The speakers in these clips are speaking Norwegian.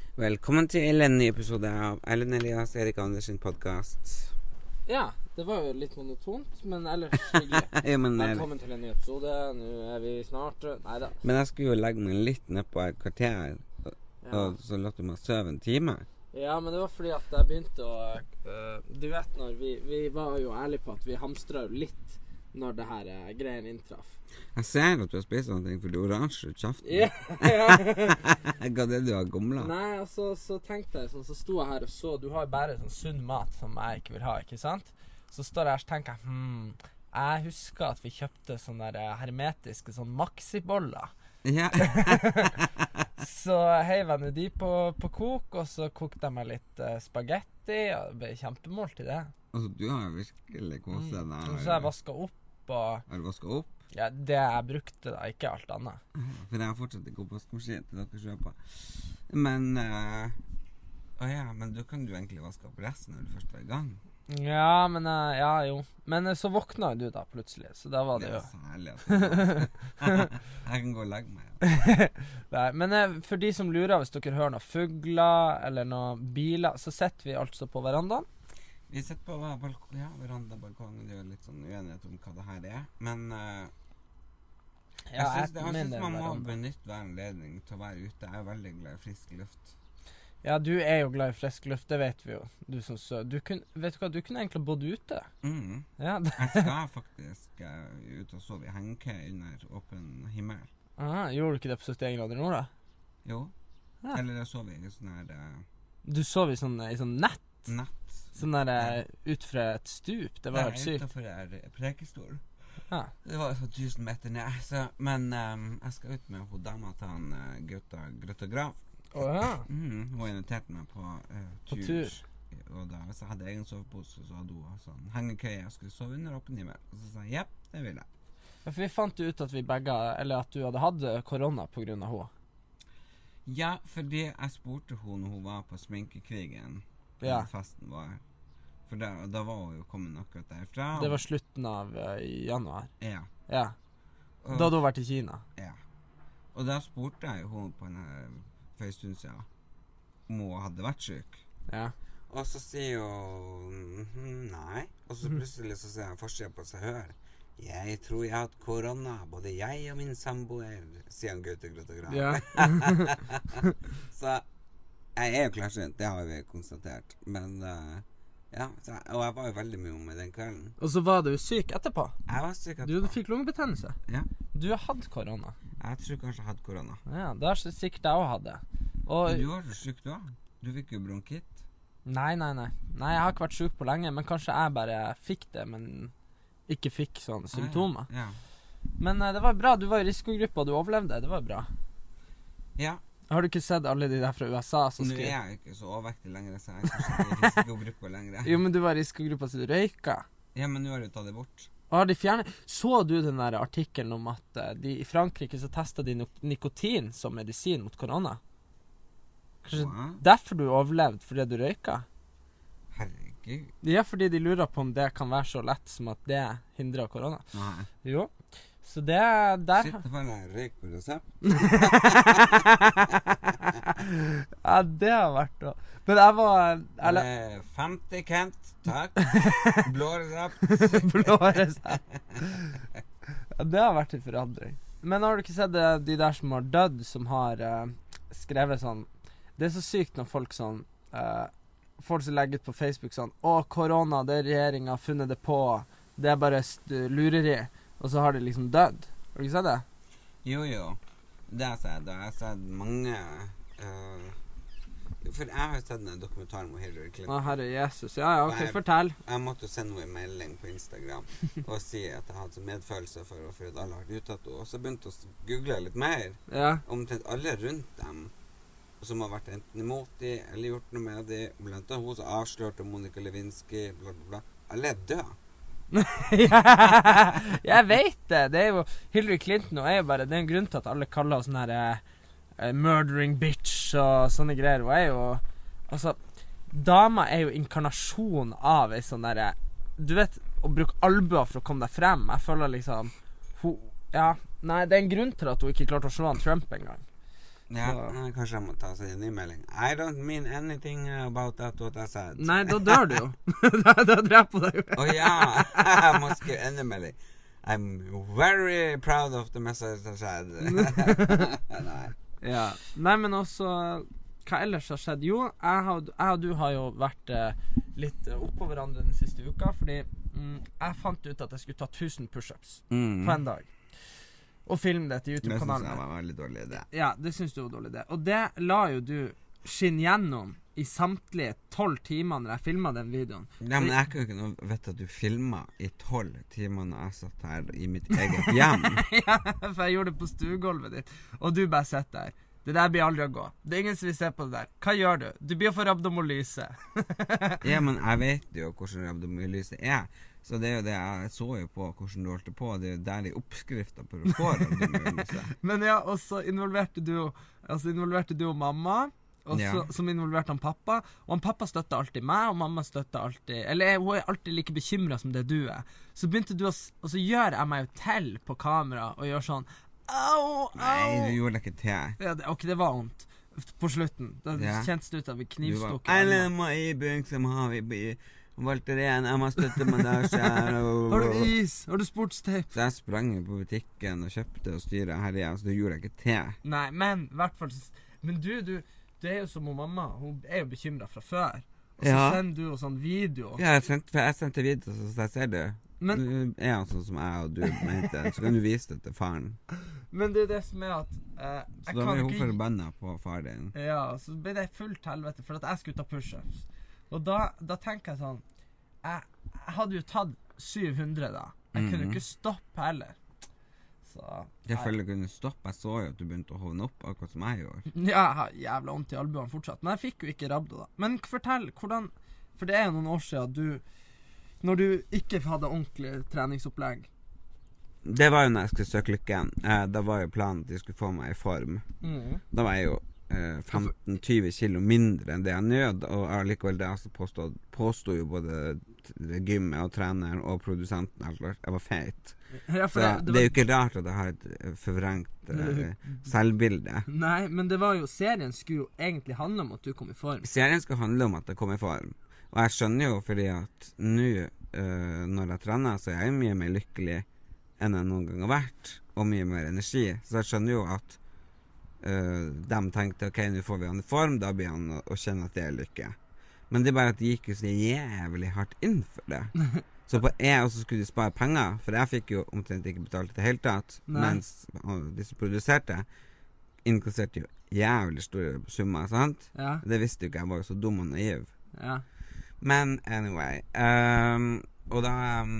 Velkommen til en ny episode av Erlend Elias Erik Andersen podcast. Ja, det var jo litt monotont, men ellers hyggelig. Ja, Velkommen til en ny episode. Nå er vi snart... Neida. Men jeg skulle jo legge meg litt ned på et kvarter, og så lot du meg sove en time. Ja, men det var fordi at jeg begynte å... du vet når vi var jo ærlige på at vi hamstret jo litt når det her greien inntraff. Jeg ser at du har spist noe for du er oransje ut kjaften. Ja. Hva er det du har gomlet? Nei, altså, så tenkte jeg sånn, så sto jeg her og så, du har jo bare sånn sunn mat som jeg ikke vil ha, ikke sant? Så står jeg her og tenker jeg husker at vi kjøpte sånne der hermetiske sånn maxiboller. Ja. Så heiv jeg nå de på kok, og så kokte jeg meg litt spagetti, og det ble kjempemål til det. Altså, du har jo virkelig koset deg. Og så har jeg vasket opp, og... Har du vasket opp? Ja, det jeg brukte da, ikke alt annet. For jeg har fortsatt ikke oppvaskmaskin til dere kjøper. Men, men du kan jo egentlig vaske opp resten når du først var i gang. Ja, men, ja, jo. Men så våkna du da plutselig, så da var det jo... Det er særlig at jeg kan gå og legge meg. Nei, men for de som lurer, hvis dere hører noen fugler eller noen biler, så setter vi altså på verandaen. Vi sitter på verandabalkongen. Det er jo litt sånn uenighet om hva det her er. Men jeg synes man må benytte hver anledning til å være ute. Jeg er veldig glad i frisk luft. Ja, du er jo glad i frisk luft, det vet vi jo. Du som så. Vet du hva, du kunne egentlig bodd ute. Ja, jeg skal faktisk ut og sove i hengekøy under åpen himmel. Aha, gjorde du ikke det på 71 grader nord da? Jo. Ja. Eller jeg sov i sånn her... Du sov i sånn nett? Nett. Sånn der ut fra et stup. Det var helt sykt. Utenfor Prekestol. Ja. Det var så 1000 meter ned. Så, men jeg skal ut med dama til han Grøtta Grav. Ja. Hun inviterte meg på tur. Og da, hvis jeg hadde egen sovepose, så hadde hun sånn hengekøy. Jeg skulle sove under åpen himmel. Og så sa jeg, ja, det vil jeg. Ja, for vi fant ut at vi begge, eller at du hadde hatt korona på grunn av henne. Ja, fordi jeg spurte hun når hun var på sminkekrigen. Ja. Festen var. For da var hun jo kommet akkurat derfra. Det var slutten av januar. Ja. Ja. Da hadde hun vært i Kina. Ja. Og da spurte jeg hun på en for en stund siden om hun hadde vært syk. Ja. Og så sier hun nei. Og så plutselig så sier jeg forsiden på seg hør. Jeg tror jeg har hatt korona, både jeg og min samboer, sier han Gaute Grøtta Grav. Ja. Så jeg er jo klarsynt, det har vi konstatert. Men ja, og jeg var jo veldig mye med den kvelden. Og så var du syk etterpå? Jeg var syk etterpå. Du fikk lungebetennelse? Ja. Du har hatt korona? Jeg tror kanskje jeg hadde korona. Ja, det har sikkert jeg også hatt det. Og du var så syk da? Du fikk jo bronkitt. Nei. Nei, jeg har ikke vært syk på lenge, men kanskje jeg bare fikk det, men ikke fikk sånne symptomer. Ja. Men det var bra, du var i risikogruppa, og du overlevde, det var bra. Ja. Har du ikke sett alle de der fra USA som Nå er jeg ikke så overvektig lenger, så jeg er kanskje ikke i risikogruppa lenger. Jo, men du var i risikogruppa så du røyka. Ja, men nå har du tatt det bort. Har de fjernet? Så du den der artikkelen om at i Frankrike så testet de nikotin som medisin mot korona? Kanskje derfor du overlevde, fordi du røyka? Herregud. Ja, fordi de lurer på om det kan være så lett som at det hindrer korona. Nei. Jo. Så det der... Shit, det var en røyk på resept. Ja, det har vært da. Men jeg var... 50 Kent, takk. Blå resept. Blå resept. Ja, det har vært en forandring. Men har du ikke sett de der som har dødd, som har skrevet sånn... Det er så sykt når folk sånn... folk som legger ut på Facebook sånn korona, det er regjeringen har funnet det på. Det er bare lureri. Og så har de liksom dødd. Har du ikke sett det? Jo. Det har jeg sett. Jeg har sett mange... for jeg har sett en dokumentar om Hillary Clinton. Å, herre Jesus. Ja, ok, fortell. Jeg måtte sende henne en melding på Instagram og si at jeg hadde medfølelse for at alle har uttatt henne. Og så begynte jeg å google litt mer. Ja. Omtrent alle rundt dem som har vært enten imot de, eller gjort noe med de. Blant annet hun som avslørte Monica Lewinsky, bla bla bla. Alle er døde. Jeg vet det. Det er jo Hillary Clinton, og er jo bare, det er en grunn til at alle kaller henne sånn her murdering bitch og sånne greier. Hun er jo, altså, dama er jo inkarnasjon av en sånn der, du vet, å bruke albuer for å komme deg frem. Jeg føler liksom hun, ja, nei, det er en grunn til at hun ikke klarte å slå han Trump en gang. Ja, kanskje jeg må ta seg en ny melding. I don't mean anything about that what I said. Nei, da dør du jo. da dreper du deg jo. Ja, jeg må skrive en ny melding. I'm very proud of the message I said. Nei. Ja. Nei, men også hva ellers har skjedd? Jo, jeg og du har jo vært litt oppå hverandre den siste uka, fordi jeg fant ut at jeg skulle ta 1000 push-ups på en dag. Og filme det til YouTube-kanalen. Det synes jeg var veldig dårlig idé. Ja, det synes du var dårlig idé. Og det la jo du skinne gjennom i samtlige 12 timer når jeg filmet den videoen. Ja, men jeg kan jo ikke nå vite at du filmet i 12 timer når jeg satt her i mitt eget hjem. Ja, for jeg gjorde det på stuegulvet ditt, og du bare sitter der. Det der blir aldri å gå. Det er ingen som vil se på det der. Hva gjør du? Du blir å få rabdomolyse. Ja, men jeg vet jo hvordan rabdomolyse er. Så det er jo det jeg så jo på hvordan du holdt på. Det er jo der i oppskriften på å få rabdomolyse. Men ja, og så involverte du og mamma, og så, som involverte han pappa. Og han pappa støtter alltid meg, og mamma støtter alltid. Eller hun er alltid like bekymret som det du er. Så begynte du og så gjør jeg meg jo til på kamera og gjør sånn au, au. Nei, du gjorde det ikke til. Ja, ok, det var vondt på slutten. Da kjentes det ut av vi knivstok. Alle må i bygg som har vi valgte det igjen. Jeg må støtte meg der selv. Har du is? Har du sportsteip? Så jeg sprang på butikken og kjøpte og styret her igjen, så du gjorde det ikke til. Nei, men i hvert fall. Men du er jo som mamma. Hun er jo bekymret fra før. Og så sender du jo sånn video. Ja, jeg sendte video, så jeg ser det. Men du er han sånn som jeg og du mente, så kan du vise det til faren. Men det er det som er at så da ble hun forbannet på far din. Ja, så ble det fullt helvete for at jeg skulle ta push-ups. Og da tenker jeg sånn jeg hadde jo tatt 700 da. Jeg kunne ikke stoppe heller. Så jeg føler jeg kunne stoppe. Jeg så jo at du begynte å hovne opp akkurat som jeg gjorde. Ja, jeg har jævla ondt i albuene fortsatt. Men jeg fikk jo ikke rabdo da. Men fortell, hvordan. For det er jo noen år siden når du ikke hadde ordentlig treningsopplegg. Det var jo når jeg skulle søke lykken. Da var jo planen at de skulle få meg i form. Da var jeg jo 15-20 kilo mindre enn det jeg nød, og allikevel det altså påstod jo både gymmet og treneren og produsenten at jeg var feit. Ja, så det er jo ikke rart at jeg har et forvrengt selvbilde. Nei, men det var jo serien skulle jo egentlig handle om at du kom i form. Serien skal handle om at jeg kom i form. Og jeg skjønner jo fordi at nå når jeg trener, så er jeg mye mer lykkelig enn jeg noen gang har vært, og mye mer energi. Så jeg skjønner jo at de tenkte, ok, nå får vi han i form, da blir han å kjenne at det er lykke. Men det er bare at de gikk jo så jævlig hardt inn for det. Så og så skulle de spare penger, for jeg fikk jo omtrent ikke betalt det hele tatt, mens de som produserte innkasserte jo jævlig store summer, sant? Ja. Det visste jo ikke, jeg var jo så dum og naiv. Ja. Men anyway, og da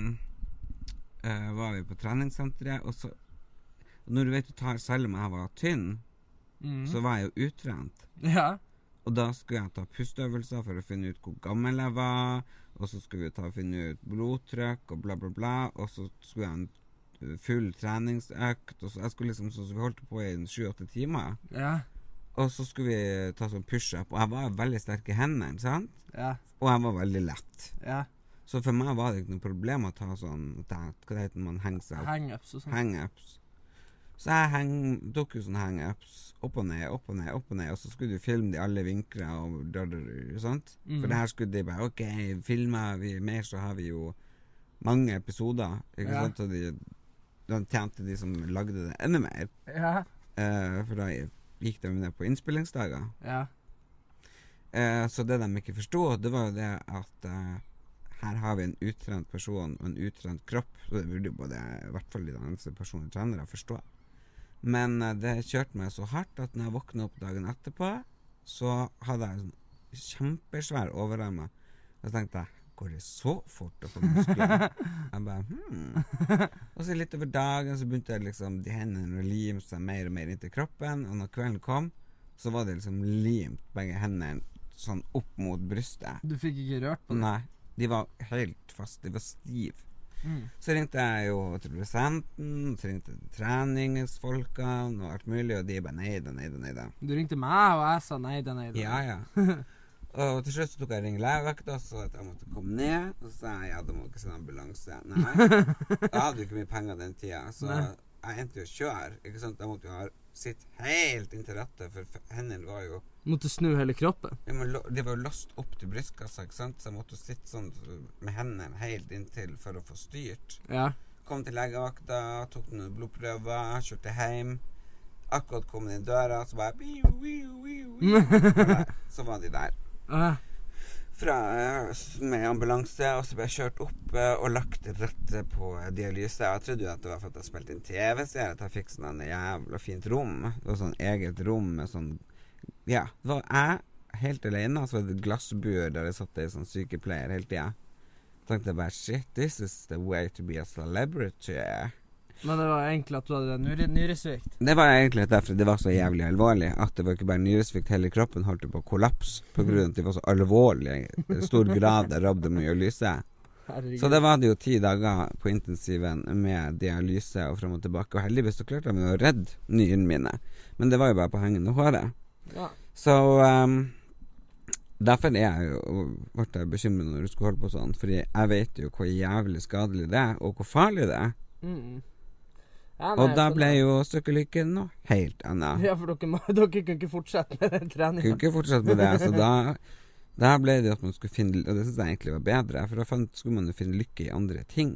var vi på treningssenteret, og så når du vet du tar, selv om jeg var tynn, så var jeg jo utrent. Ja. Og da skulle jeg ta pusteøvelser for å finne ut hvor gammel jeg var, og så skulle vi finne ut blodtrykk og bla bla bla, og så skulle jeg en full treningsøkt, og så jeg skulle liksom, så vi holdt på i 7-8 timer. Ja. Og så skulle vi ta sånn push-up, og jeg var veldig sterk i hendene, sant? Ja. Og jeg var veldig lett. Ja. Så for meg var det ikke noe problem å ta sånn, hva det heter man henger seg opp? Hang-ups og sånn. Hang-ups. Så jeg tok jo sånne hang-ups, opp og ned, opp og ned, opp og ned, og så skulle du filme de alle vinkler og sånt. For det her skulle de bare, ok, filmer vi mer, så har vi jo mange episoder, ikke sant? Og da tjente de som lagde det enda mer. Ja. For da gikk de ned på innspillingsdager. Ja. Så det de ikke forstod, det var jo det at her har vi en utrent person og en utrent kropp, så det burde jo både, i hvert fall de andre personlige trenere, forstå. Men det kjørte meg så hardt at når jeg våknet opp dagen etterpå, så hadde jeg en kjempesvær overarm. Og så tenkte jeg, går det så fort å få muskler? Jeg bare, Og så litt over dagen så begynte jeg liksom, de hendene å lime seg mer og mer inn til kroppen, og når kvelden kom, så var det liksom limt begge hendene sånn opp mot brystet. Du fikk ikke rørt på det? Nei, de var helt fast, de var stiv. Så ringte jeg jo til produsenten, så ringte treningsfolkene og alt mulig, og de bare nei da. Du ringte meg, og jeg sa nei da. Ja. Og til slutt så tok jeg ring legevakta, så at jeg måtte komme ned, og så sa jeg, ja, da må ikke sende ambulanse. Nei, jeg hadde jo ikke mye penger den tiden, så jeg endte jo å kjøre, ikke sant? Jeg måtte jo ha sitte helt inntil rattet, for hendene var jo... Måtte snu hele kroppen? Ja, men det var jo låst opp til brystkassa, ikke sant? Så jeg måtte sitte sånn med hendene helt inntil for å få styrt. Ja. Kom til legevakta, tok noen blodprøver, kjørte hjem. Akkurat kom inn i døra, så bare... Så var de der. Med ambulanse, og så ble jeg kjørt opp og lagt rett på dialyse. Jeg trodde jo at det var for at jeg spilte inn TV-serie, at jeg fikk sånn en jævla fint rom. Det var sånn eget rom med sånn... Ja, det var jeg helt alene, så var det et glassbur der jeg satt i sånn sykepleier hele tiden. Jeg tenkte bare, shit, this is the way to be a celebrity. Men det var egentlig at du hadde nyresvikt? Det var egentlig derfor det var så jævlig alvorlig. At det var ikke bare nyresvikt, hele kroppen holdt på å kollapse på grunn av at det var så alvorlig i stor grad av rabdomyolyse. Så det var det jo 10 dager på intensiven med dialyse og frem og tilbake. Og heldigvis så klarte jeg å redde nyrene mine. Men det var jo bare på hengende håret. Ja. Så derfor er jeg jo ble bekymret når du skulle holde på sånn. Fordi jeg vet jo hvor jævlig skadelig det er, og hvor farlig det er. Ja, nei, og da ble jo stykkelykken noe helt annet. Ja, for dere kunne ikke fortsette med den treningen. Kunne ikke fortsette med det, så da ble det at man skulle finne, og det synes jeg egentlig var bedre, for da skulle man jo finne lykke i andre ting.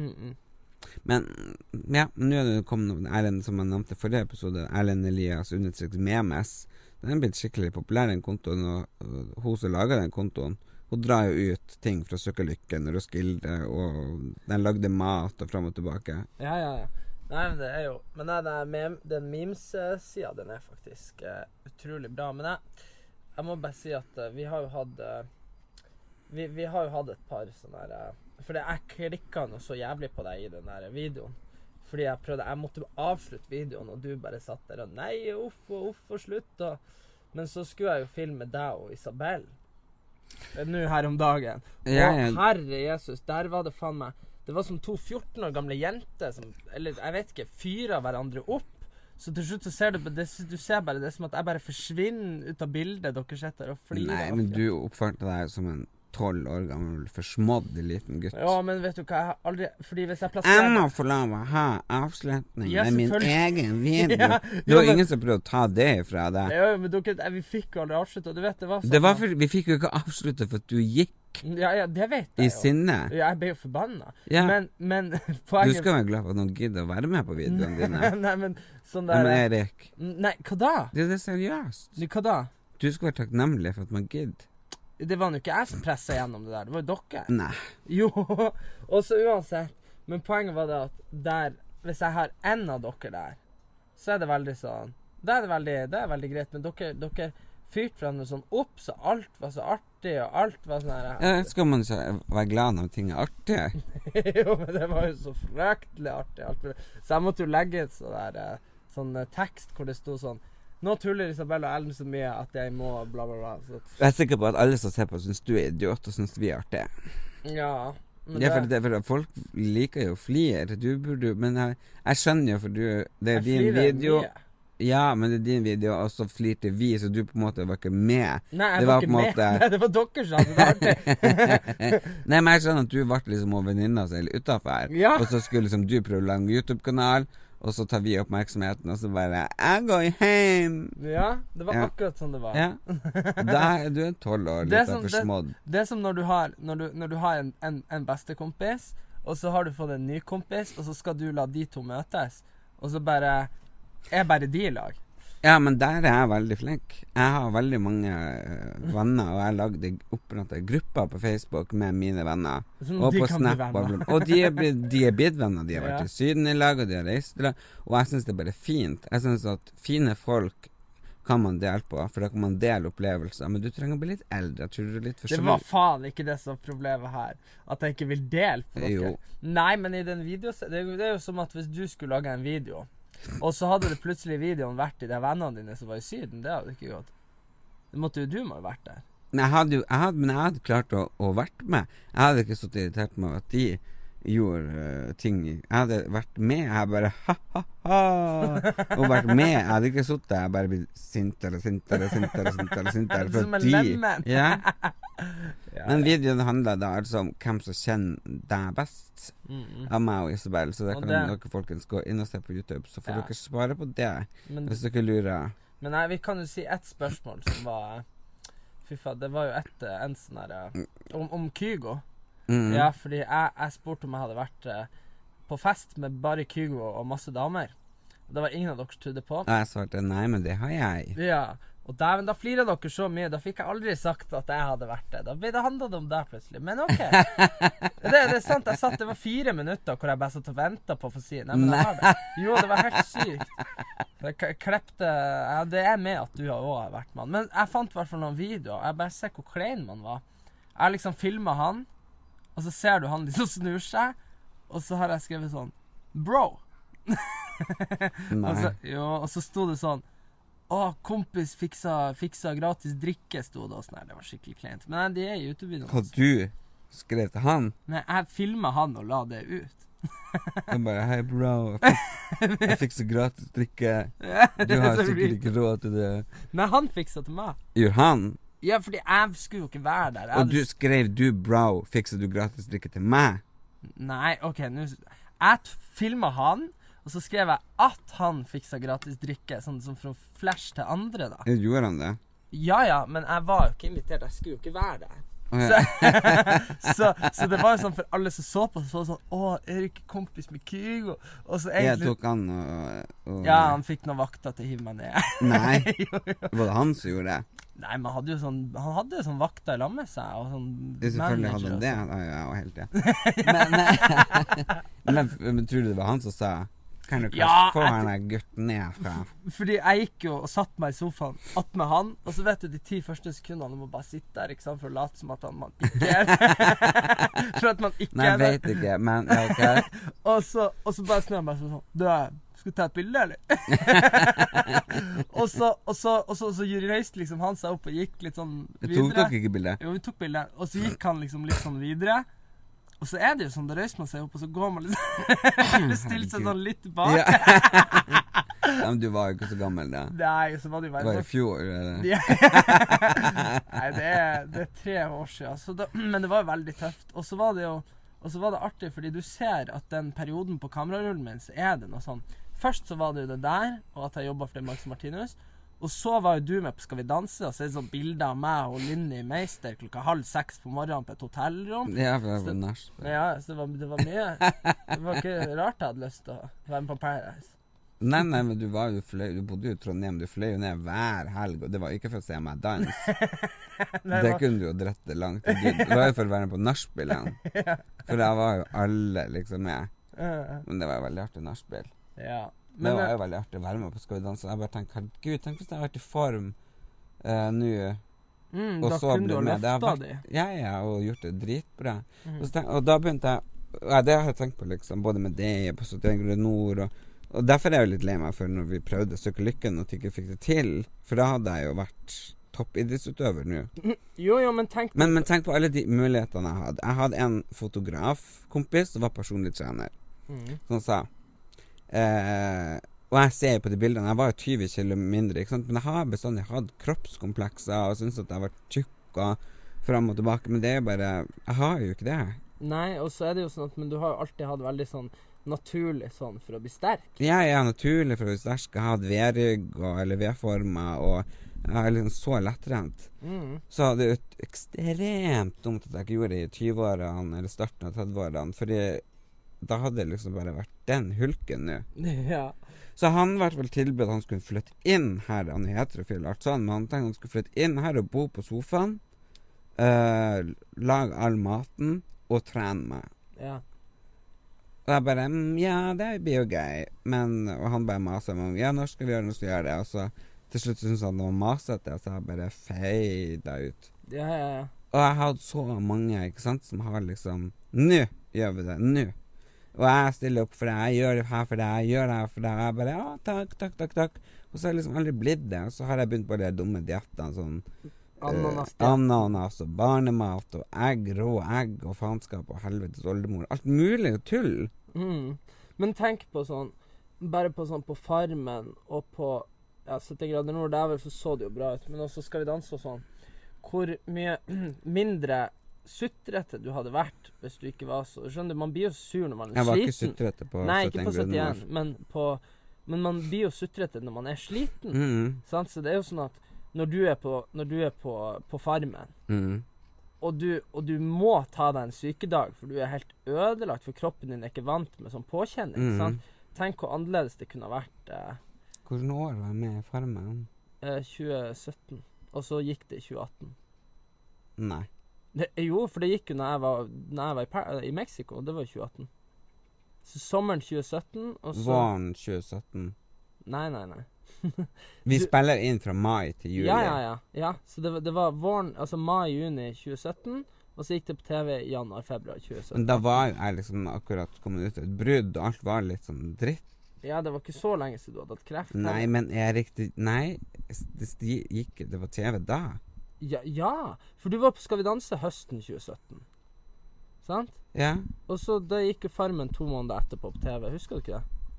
Men ja, nå er det kommet noen Erlend, som jeg nevnte i forrige episode, Erlend Elias _memes. Den er blitt skikkelig populær, den kontoen, og hun som lager den kontoen, hun drar jo ut ting fra stykkelykken og Roskilde, og den lagde mat og frem og tilbake. Ja. Nei, men det er jo... Men den memes-siden, den er faktisk utrolig bra. Men jeg må bare si at vi har jo hatt... Vi har jo hatt et par sånne her... For jeg klikket noe så jævlig på deg i den der videoen. Fordi jeg måtte avslutte videoen, og du bare satt der og... Nei, uff, og slutt. Men så skulle jeg jo filme deg og Isabel. Nå her om dagen. Og herre Jesus, der var det faen meg... Det var som 2 14 år gamle jenter som, eller jeg vet ikke, fyrer hverandre opp. Så til slutt så ser du ser bare det som at jeg bare forsvinner ut av bildet dere setter og flirer. Nei, men du oppførte deg som en 12 år gammel forsmådd liten gutt. Ja, men vet du hva, jeg har aldri... Fordi hvis jeg plasserer... Jeg må få lov å ha avslutning med min egen video. Det var ingen som prøvde å ta det fra deg. Ja, men vi fikk jo aldri avsluttet, du vet, det var sånn... Det var for, vi fikk jo ikke avsluttet for at du gikk. Ja, det vet jeg i sinne. Ja, jeg ble jo forbannet. Ja. Men poenget... Du skal være glad for at noen gidder å være med på videoene dine. Nei, men sånn der... Men Erik... Nei, hva da? Det er seriøst. Hva da? Du skal være takknemlig for at man gidder. Det var jo ikke jeg som presset gjennom det der. Det var jo dere. Nei. Jo, og så uansett. Men poenget var det at der, hvis jeg har en av dere der, så er det veldig sånn... Det er veldig greit, men dere fyrt fra noe sånn opp, så alt var så artig, og alt var sånn her... Ja, skal man ikke være glad når ting er artig? Jo, men det var jo så fryktelig artig. Så jeg måtte jo legge et sånn tekst hvor det stod sånn: nå tuller Isabel og Ellen så mye at jeg må bla bla bla. Så. Jeg er sikker på at alle som ser på synes du er idiot og synes vi er artig. Ja. Men ja, for folk liker jo flir. Du burde, men jeg skjønner jo, for det er din video. Mye. Ja, men det er din video, og så flirte vi, så du på en måte var ikke med. Nei, jeg var ikke med. Nei, det var dere som hadde det artig. Nei, men jeg skjønner at du ble liksom og venninna seg utenfor. Ja. Og så skulle liksom du prøve å lage en YouTube-kanal, og så tar vi oppmerksomheten, og så bare, jeg går hjem. Ja, det var akkurat sånn det var. Ja, du er 12 år, litt for smådd. Det er som når du har en bestekompis, og så har du fått en ny kompis, og så skal du la de to møtes, og så bare... er bare de i lag. Ja, men der er jeg veldig flink. Jeg har veldig mange venner, og jeg lagde opprettet grupper på Facebook med mine venner. Og på Snap. Og de er blitt venner. De har vært i Syden i lag, og de har reist i lag. Og jeg synes det er bare fint. Jeg synes at fine folk kan man dele på, for da kan man dele opplevelser. Men du trenger å bli litt eldre. Jeg tror du er litt for det var faen ikke det som problemet her. At jeg ikke vil dele på dere. Nei, men i den videoen, det er jo som at hvis du skulle lage en video, og så hadde det plutselig videoen vært i de vennene dine som var i Syden. Det hadde ikke gått. Det måtte jo du må ha vært der. Men jeg hadde klart å vært med. Jeg hadde ikke så irritert meg at de gjorde ting. Jeg hadde vært med, jeg bare ha-ha-ha, og vært med. Jeg hadde ikke suttet, jeg bare blitt sintere fordi ja. Men videoen handler da altså om hvem som kjenner deg best av meg og Isabel, så det kan dere folkens gå inn og se på YouTube, så får dere svare på det hvis dere lurer. Men nei, vi kan jo si ett spørsmål som var fy faen, det var jo en sånn der om Kygo. Ja, fordi jeg spurte om jeg hadde vært på fest med bare Kygo og masse damer. Og det var ingen av dere som trodde på. Jeg svarte nei, men det har jeg. Ja, og da flirer dere så mye. Da fikk jeg aldri sagt at jeg hadde vært det. Da ble det handlet om det plutselig. Men ok. Det er sant, det var 4 minutter hvor jeg bare satt og ventet på å få si nei, men jeg har det. Jo, det var helt sykt. Jeg klepte, det er med at du også har vært mann. Men jeg fant i hvert fall noen videoer. Jeg bare ser hvor klein man var. Jeg liksom filmet han, og så ser du han liksom snur seg, og så har jeg skrevet sånn bro. Altså, jo, og så sto det sånn kompis fiksa gratis drikke, sto det og sånn. Det var skikkelig kleint. Men det er YouTube-videoen. Hva du skrev til han? Nei, jeg filmet han og la det ut. Jeg bare, hei bro, jeg fikser gratis drikke. Du har sikkert ikke råd til det. Nei, han fiksa til meg. Gjør han? Ja, fordi jeg skulle jo ikke være der. Og du skrev bro, fikser du gratis drikke til meg? Nei, ok, jeg filmet han, og så skrev jeg at han fiksa gratis drikke, sånn som fra flash til andre da. Gjorde han det? Ja, men jeg var jo ikke invitert, jeg skulle jo ikke være der. Så det var jo sånn for alle som så på, så var det sånn Erik er kompis med Kygo. Og så egentlig tok han og ja, han fikk noen vakter til å hive meg ned. Nei, var det han som gjorde det? Nei, men han hadde jo sånn vakter i lag med seg og sånn selvfølgelig hadde han det, ja, helt men tror du det var han som sa kan du få han der gutten ned fra? Fordi jeg gikk jo og satt meg i sofaen att med han, og så vet du de 10 første sekundene du må bare sitte der, ikke sant, for å late som at man ikke er for at man ikke nei, jeg vet ikke, men ok. og så bare snur jeg meg sånn du, skal du ta et bilde, eller? og så reiste liksom han seg opp og gikk litt sånn videre. Tok ikke bilde? Jo, vi tok bilde, og så gikk han liksom litt sånn videre. Og så er det jo sånn, da reiser man seg opp, og så går man liksom stille seg sånn litt tilbake. Ja, men du var jo ikke så gammel da. Nei, så var det jo det var i fjor, eller? Nei, det er 3 år siden. Så men det var jo veldig tøft. Og så var det artig, fordi du ser at den perioden på kamerarullen min, så er det noe sånn. Først så var det jo det der, og at jeg jobbet for Max Martinus. Og så var jo du med på Skal vi danse, og så er det sånn bilder av meg og Linni Meister 5:30 på morgenen på et hotellrom. Ja, for det var nach. Ja, så det var mye. Det var ikke rart jeg hadde lyst til å være med på Paradise. Nei, men du bodde jo i Trondheim, du fløy jo ned hver helg, og det var ikke for å se meg dans. Det kunne du jo drett det langt. Det var jo for å være med på nachspielen. For da var jo alle liksom med. Men det var jo veldig artig nachspiel. Ja. Men det var jo veldig artig å være med på Skal vi danse. Jeg bare tenkte, herregud, tenk hvis jeg har vært i form nå da kunne du ha løftet de. Ja, og gjort det dritbra. Og da begynte jeg det har jeg tenkt på liksom, både med det på 71 grader nord og derfor er jeg jo litt lei meg for når vi prøvde å søke lykken og ikke fikk det til, for da hadde jeg jo vært toppidrettsutøver nå. Jo, men tenk men tenk på alle de mulighetene jeg hadde en fotografkompis som var personlig trener som sa og jeg ser jo på de bildene, jeg var jo 20 kilo mindre, ikke sant? Men jeg har bestandig hatt kroppskomplekser og synes at jeg har vært tjukk og frem og tilbake, men det er jo bare, jeg har jo ikke det. Nei, og så er det jo sånn at, men du har jo alltid hatt veldig sånn naturlig sånn for å bli sterk. Ja, naturlig for å bli sterk. Jeg har hatt V-rygg eller V-former, og jeg er liksom så lettrent. Så det er jo ekstremt dumt at jeg ikke gjorde det i 20-årene eller starten av 30-årene, fordi da hadde det liksom bare vært den hulken nå. Ja. Så han var vel tilbudt at han skulle flytte inn her, han er heterofil og alt sånn, men han tenkte han skulle flytte inn her og bo på sofaen, lage all maten og trene meg. Ja. Og jeg bare, ja, det blir jo gøy, og han bare maset meg om, ja, når skal vi gjøre det, og så til slutt syntes han det var masete, så jeg bare feida ut. Ja. Og jeg hadde så mange, ikke sant, som har liksom, nå gjør vi det, nå. Og jeg stiller opp for det, jeg gjør det her for det, jeg gjør det her for det, og jeg bare, ja, takk. Og så har jeg liksom aldri blitt det, og så har jeg begynt på de dumme diettene, sånn ananas og barnemat og egg, rå egg og faenskap og helvetes oldemor. Alt mulig og tull. Men tenk på sånn, bare på sånn på Farmen og på 70 grader nord, der så det jo bra ut, men også Skal vi danse og sånn. Hvor mye mindre suttrete du hadde vært hvis du ikke var så... Skjønner du, man blir jo sur når man er sliten. Jeg var ikke suttrete på 71 Nei, ikke på 71, men man blir jo suttrete når man er sliten. Sant? Så det er jo sånn at når du er på Farmen, og du må ta deg en sykedag, for du er helt ødelagt, for kroppen din er ikke vant med sånn påkjenning, sant? Tenk hvor annerledes det kunne vært. Hvordan år var jeg med i Farmen? 2017, og så gikk det i 2018. Nei. Jo, for det gikk jo når jeg var i Mexico, det var i 2018. Så sommeren 2017, og så... Våren 2017? Nei. Vi spiller inn fra mai til juli. Ja. Så det var våren, altså mai-juni 2017, og så gikk det på TV i januar-februar 2017. Men da var jo jeg liksom akkurat kommet ut av et brudd, og alt var litt sånn dritt. Ja, det var ikke så lenge siden du hadde hatt kreft. Nei, men det var TV da. Ja, for du var på Skal vi danse høsten 2017. Sant? Ja. Og så da gikk jo Farmen 2 måneder etterpå på TV. Husker du ikke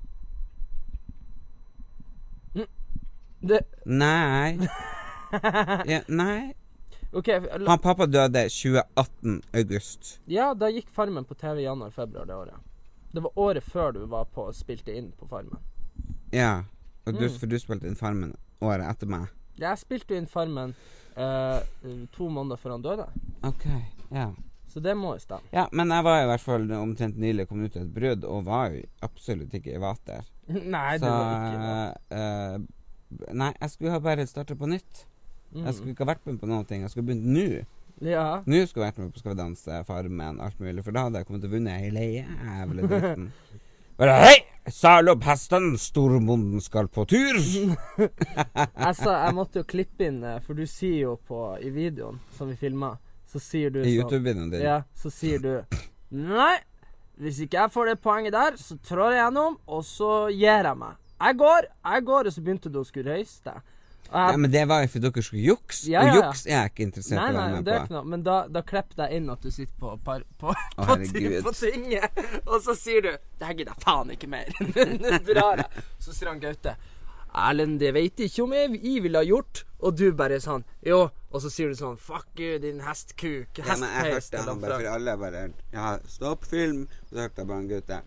det? Nei. Nei. Okay, Han pappa døde 2018 august. Ja, da gikk Farmen på TV i januar-februar det året. Det var året før du var på og spilte inn på Farmen. Ja, og for du spilte inn Farmen året etter meg. Jeg spilte inn Farmen 2 måneder før han døde. Ok, ja. Så det må jo stemme. Ja, men jeg var i hvert fall omtrent nylig kommet ut av et brudd, og var jo absolutt ikke i vater. Nei, det var ikke vater. Nei, jeg skulle ha bare startet på nytt. Jeg skulle ikke ha vært med på noen ting. Jeg skulle begynt nå. Ja. Nå skulle jeg vært med på Skal vi danse, Farmen, alt mulig, for da hadde jeg kommet til å vunne hele jævlig dritten. Bare, hei! Salopp hesten, storbonden skal på tur! Jeg måtte jo klippe inn, for du sier jo i videoen som vi filmet, så sier du I YouTube-videoen din? Ja, så sier du nei, hvis ikke jeg får det poenget der, så trår jeg gjennom, og så gir jeg meg. Jeg går, og så begynte du å skulle reise deg. Ja, men det var jo for dere skulle juks, og juks er jeg ikke interessert i å være med på. Nei, men da klippet jeg inn at du sitter på tinget, og så sier du, det her gidder jeg faen ikke mer. Nå drar jeg. Så sier han Gaute, Erlend, jeg vet ikke om jeg ville ha gjort, og du bare sånn, jo, og så sier du sånn, fuck you, din hestkuk, hestpeis. Ja, men jeg hørte han bare, for alle bare, ja, stopp film, og så hørte jeg bare en Gaute,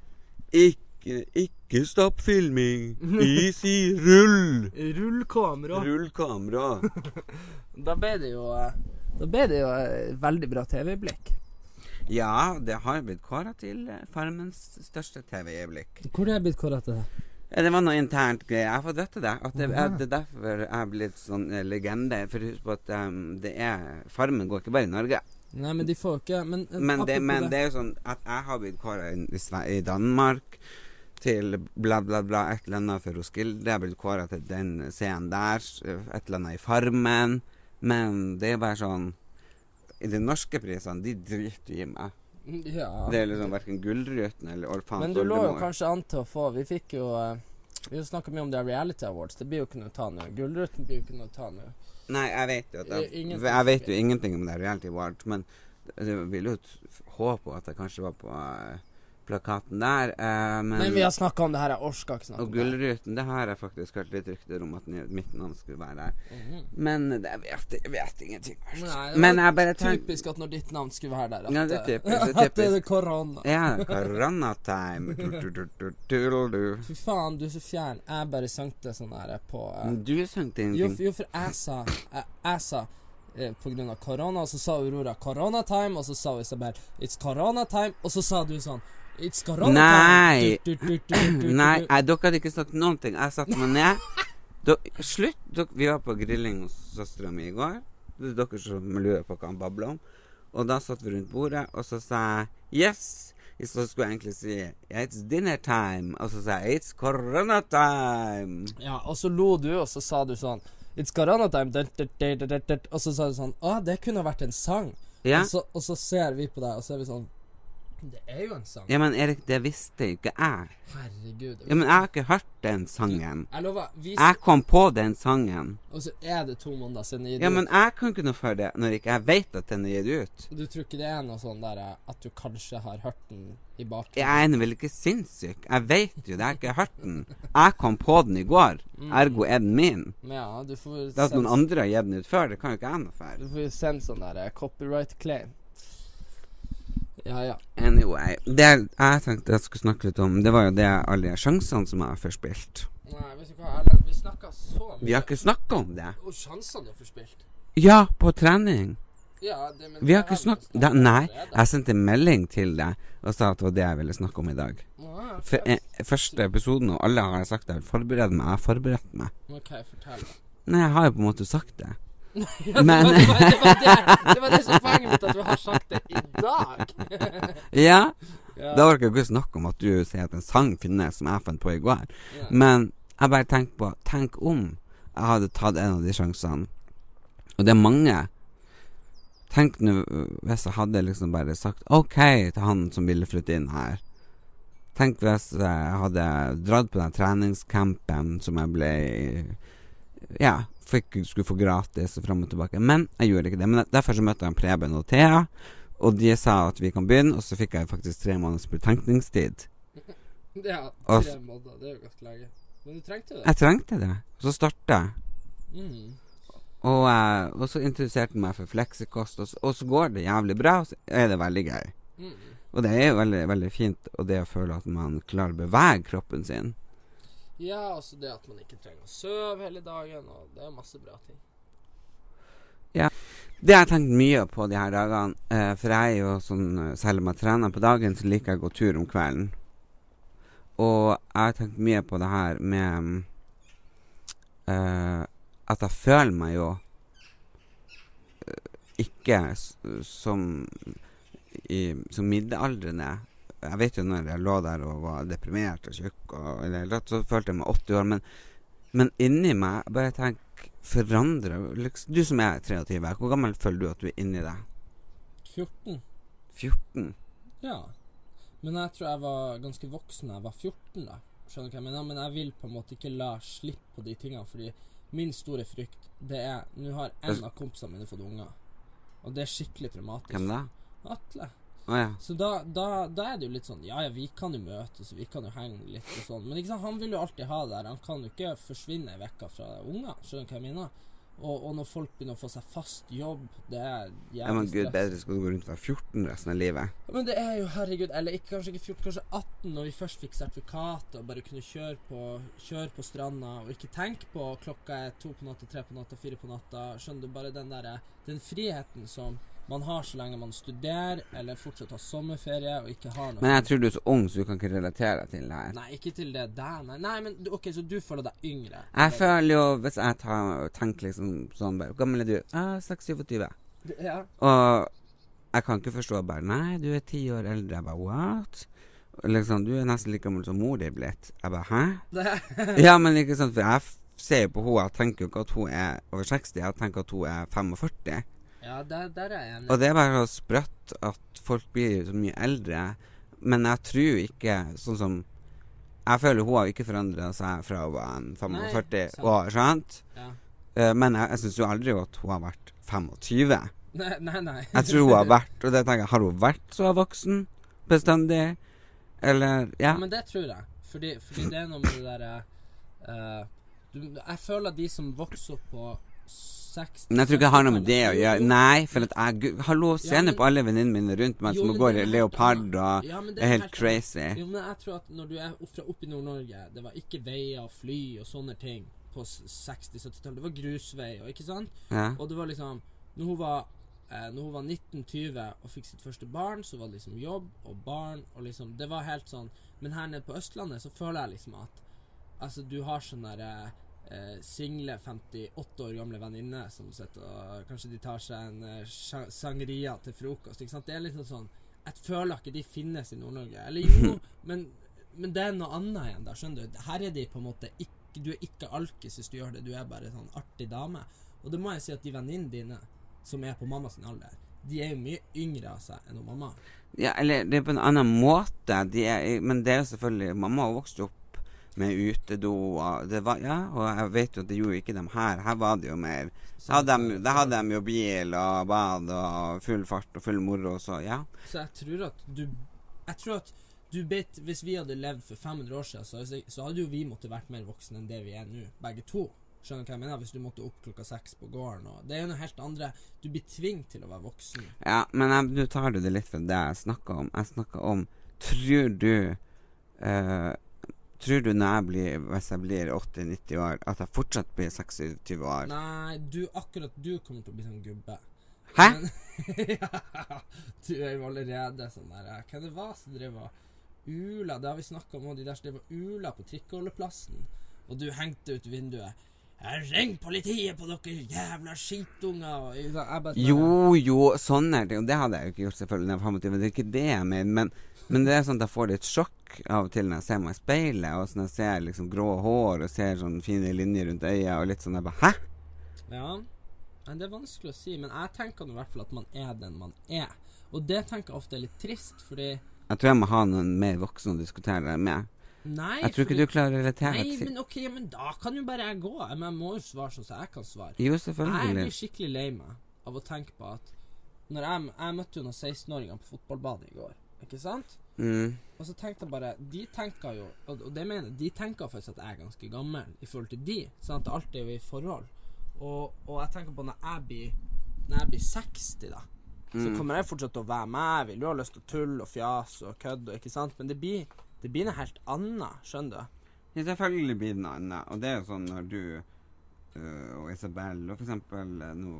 ikke stopp filming. Vi sier rull. Rullkamera. Da ble det jo veldig bra TV-øyeblikk. Ja, det har blitt kåret til Farmens største TV-øyeblikk. Hvor er det blitt kåret til det? Ja, det var noe internt greier. Jeg har fått vite det. At det er derfor jeg er blitt sånn legende. For husk på at Farmen går ikke bare i Norge. Nei, men de får ikke. Men det er jo sånn at jeg har blitt kåret i Danmark til bla bla bla, et eller annet for Roskilde. Jeg har blitt kåret til den scenen der, et eller annet i Farmen. Men det er bare sånn, i de norske prisene, de driter i meg. Ja. Det er liksom hverken Gullruten eller Orfans. Men du lå jo kanskje an til å få, vi fikk jo, vi har snakket mye om det Reality Awards, det blir jo ikke noe å ta nå. Gullruten blir jo ikke noe å ta nå. Nei, jeg vet jo at jeg vet jo ingenting om det Reality Awards, men jeg vil jo håpe at jeg kanskje var på plakaten der, men vi har snakket om det her, jeg orsker ikke snakke om det. Og Gullruten, det har jeg faktisk hørt litt rykter om at mitt navn skulle være der. Men jeg vet ingenting. Nei, men jeg bare typisk at når ditt navn skulle være der, ja, det er typisk. At det er korona. Ja, koronatime. Fy faen, du er så fjern. Jeg bare sønkte sånn her på Du sønkte ingenting. Jo, for jeg sa på grunn av korona, og så sa Aurora koronatime, og så sa Isabel it's koronatime, og så sa du sånn it's koronatime. Nei, dere hadde ikke sagt noen ting. Jeg satt meg ned. Slutt. Vi var på grilling hos søsteren min i går. Det er dere som lurer på hva han babler om. Og da satt vi rundt bordet, og så sa jeg yes. Så skulle jeg egentlig si it's dinner time. Og så sa jeg it's koronatime. Ja, og så lo du, og så sa du sånn it's koronatime. Og så sa du sånn det kunne vært en sang. Ja. Og så ser vi på deg, og så er vi sånn Det er jo en sang. Ja, men Erik, det visste ikke jeg. Herregud. Ja, men jeg har ikke hørt den sangen. Jeg lover, jeg kom på den sangen. Og så er det 2 måneder siden den gitt ut. Ja, men jeg kan ikke noe for det når ikke jeg vet at den er gitt ut. Du tror ikke det er noe sånn der at du kanskje har hørt den i bakgrunnen? Jeg er vel ikke sinnssyk. Jeg vet jo, jeg har ikke hørt den. Jeg kom på den i går. Ergo er den min. Ja, du får det at noen andre har gitt den ut før, det kan jo ikke jeg noe for. Du får jo sende sånn der copyright claim. Ja. Anyway, det jeg tenkte jeg skulle snakke litt om, det var jo det alle de sjansene som jeg har forspilt. Nei, vet du hva, Erlend, vi snakket så mye. Vi har ikke snakket om det. Og sjansene du har forspilt. Ja, på trening. Ja, det, men vi har ikke snakket nei, jeg sendte en melding til deg og sa at det var det jeg ville snakke om i dag. Første episoden, og alle har sagt jeg vil forberede meg. Jeg har forberedt meg. Ok, fortell det. Nei, jeg har jo på en måte sagt det. Ja, men det var det som poenget mitt, at du har sagt det i dag. Ja. Da orker jeg ikke snakke om at du sier at en sang finnes som jeg fant på i går. Men jeg bare tenker på, tenk om jeg hadde tatt en av de sjansene. Og det er mange. Tenk nå hvis jeg hadde liksom bare sagt ok til han som ville flytte inn her. Tenk hvis jeg hadde dratt på den treningscampen som jeg ble skulle få gratis og frem og tilbake. Men jeg gjorde ikke det. Men derfor så møtte jeg Preben og Thea, og de sa at vi kan begynne, og så fikk jeg faktisk 3 måneders betenkningstid. Ja, 3 måneder, det er jo godt lenge. Men du trengte det? Jeg trengte det. Så startet jeg. Og så interesserte jeg meg for fleksikost, og så går det jævlig bra, og så er det veldig gøy. Og det er jo veldig, veldig fint, og det å føle at man klarer å bevege kroppen sin. Ja, altså det at man ikke trenger å sove hele dagen, og det er masse bra ting. Ja, det har jeg tenkt mye på de her dagene, for jeg er jo sånn, selv om jeg trener på dagen, så liker jeg å gå tur om kvelden. Og jeg har tenkt mye på det her med at jeg føler meg jo ikke som middelaldrende. Jeg vet jo når jeg lå der og var deprimert og tjukk, så følte jeg meg 80 år, men inni meg, bare tenk, forandre, liksom, du som er 23, hvor gammel føler du at du er inni deg? 14. 14? Ja, men jeg tror jeg var ganske voksen da jeg var 14 da, skjønner du hva jeg mener, men jeg vil på en måte ikke la slipp på de tingene, fordi min store frykt, det er, nå har en av kompisene mine fått unger, og det er skikkelig traumatisk. Hvem da? Atle. Ja. Så da er det jo litt sånn, ja, vi kan jo møtes, vi kan jo henge litt og sånn, men ikke sant, han vil jo alltid ha det der, han kan jo ikke forsvinne i vekka fra unger, skjønner du hva jeg mener? Og når folk begynner å få seg fast jobb, det er jævlig stress. Men gud, bedre skal du gå rundt og være 14 resten av livet. Ja, men det er jo, herregud, eller kanskje ikke 14, kanskje 18, når vi først fikk sertifikatet, og bare kunne kjøre på stranda, og ikke tenke på klokka er 2 på natta, 3 på natta, 4 på natta, skjønner du, bare den friheten som man har så lenge man studerer, eller fortsatt har sommerferie, og ikke har noe. Men jeg tror du er så ung, så du kan ikke relatere til det her. Nei, ikke til det der, nei, men ok, så du føler deg yngre. Jeg føler jo, hvis jeg tenker liksom sånn, hvor gammel er du? 26. Ja. Og jeg kan ikke forstå bare, nei, du er 10 år eldre. Jeg bare, what? Og liksom, du er nesten like gammel som mor din blitt. Jeg bare, hæ? Ja, men ikke sant, for jeg ser jo på henne, jeg tenker jo ikke at hun er over 60, jeg tenker at hun er 45. Ja, der er jeg enig. Og det er bare så sprøtt at folk blir så mye eldre. Men jeg tror ikke, sånn som jeg føler hun har ikke forandret seg fra å være 45 år, sant? Ja. Men jeg synes jo aldri at hun har vært 25. Nei. Jeg tror hun har vært, og det tenker jeg, har hun vært så voksen bestandig? Eller, ja. Men det tror jeg. Fordi det er noe med det der jeg føler at de som vokser opp på 60, men jeg tror ikke jeg har noe med det å gjøre. Nei, for at hallo, se ned på alle venninnene mine rundt meg som går i leopard og er helt crazy. Jo, men jeg tror at når du er oppe i Nord-Norge, det var ikke veier og fly og sånne ting på 60-70-tallet. Det var grusvei, og ikke sant? Ja. Og det var liksom, når hun var 19-20 og fikk sitt første barn, så var det liksom jobb og barn, og liksom, det var helt sånn. Men her nede på Østlandet så føler jeg liksom at, altså, du har sånn der single 58 år gamle venninne som sitter og kanskje de tar seg en sangria til frokost, ikke sant? Det er liksom sånn, jeg føler ikke de finnes i Nord-Norge, eller jo, men det er noe annet igjen da, skjønner du? Her er de på en måte ikke, du er ikke alkis hvis du gjør det, du er bare sånn artig dame, og det må jeg si at de venninnene dine som er på mamma sin alder, de er jo mye yngre av seg enn mamma. Ja, eller det er på en annen måte. Men det er jo selvfølgelig mamma har vokst opp med utedo og det var, ja, og jeg vet jo at det gjorde ikke dem her var det jo mer da hadde de jo bil og bad og full fart og full moro og så, ja. Så jeg tror at du vet, hvis vi hadde levd for 500 år siden så hadde jo vi måtte vært mer voksne enn det vi er nå, begge to. Skjønner du hva jeg mener? Hvis du måtte opp 6 på gården og det er jo noe helt andre. Du blir tvunget til å være voksen. Ja, men nå tar du det litt for det jeg snakker om. Jeg snakker om Tror du hvis jeg blir 80-90 år at jeg fortsatt blir 26 år? Nei, akkurat du kommer til å bli sånn gubbe. Hæ? Ja, du er jo allerede sånn der. Hva det var som drev og ula? Det har vi snakket om, og de der som drev og ula på trikkeholdeplassen. Og du hengte ut vinduet. Ring politiet på dere jævla skitunger. Jo, sånn er det. Og det hadde jeg jo ikke gjort selvfølgelig. Det er ikke det jeg mener. Men det er sånn at jeg får litt sjokk av og til når jeg ser meg i speilet, og sånn at jeg ser liksom grå hår og ser sånn fine linjer rundt øya og litt sånn, jeg bare, hæ? Ja, det er vanskelig å si, men jeg tenker nå i hvert fall at man er den man er. Og det tenker jeg ofte er litt trist, fordi jeg tror jeg må ha noen mer voksne å diskutere det med. Nei, jeg tror ikke du klarer å relatere. Nei, men ok, men da kan jo bare jeg gå. Men jeg må jo svare sånn så jeg kan svare. Jo, selvfølgelig. Jeg blir skikkelig lei meg av å tenke på at når jeg møtte jo noen 16-åringer på fotballbadet i går, ikke sant? Og så tenkte jeg bare, de tenker jo, og det mener jeg, de tenker faktisk at jeg er ganske gammel i forhold til de, sånn at alt er jo i forhold. Og jeg tenker på når jeg blir 60 da, så kommer jeg fortsatt til å være med. Jeg vil jo ha lyst til å tulle og fjase og kødde, ikke sant? Men det blir noe helt annet, skjønner du? Ja, selvfølgelig blir det noe annet, og det er jo sånn når du og Isabel, og for eksempel